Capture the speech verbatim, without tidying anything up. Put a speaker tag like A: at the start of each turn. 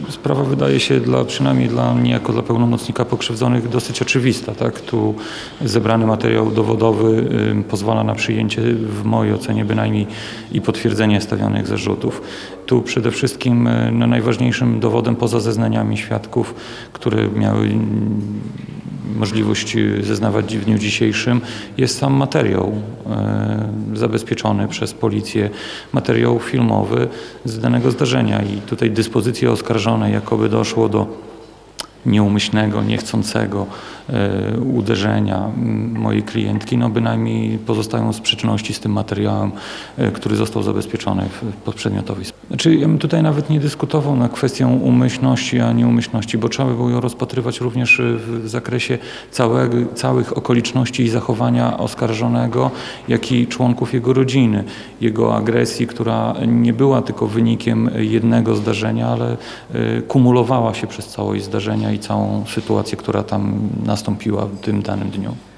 A: sprawa wydaje się dla, przynajmniej dla mnie jako dla pełnomocnika pokrzywdzonych dosyć oczywista. Tak? Tu zebrany materiał dowodowy y, pozwala na przyjęcie w mojej ocenie bynajmniej i potwierdzenie stawianych zarzutów. Tu przede wszystkim y, no, najważniejszym dowodem poza zeznaniami świadków, które miały możliwość zeznawać w dniu dzisiejszym, jest sam materiał e, zabezpieczony przez policję, materiał filmowy z danego zdarzenia i tutaj dyspozycje oskarżonej, jakoby doszło do nieumyślnego, niechcącego e, uderzenia mojej klientki, no bynajmniej pozostają w sprzeczności z tym materiałem, e, który został zabezpieczony w, w podprzedmiotowej sprawie. Znaczy, ja bym tutaj nawet nie dyskutował nad kwestią umyślności, a nieumyślności, bo trzeba by było ją rozpatrywać również w, w zakresie całego, całych okoliczności i zachowania oskarżonego, jak i członków jego rodziny, jego agresji, która nie była tylko wynikiem jednego zdarzenia, ale e, kumulowała się przez całość zdarzenia i całą sytuację, która tam nastąpiła w tym danym dniu.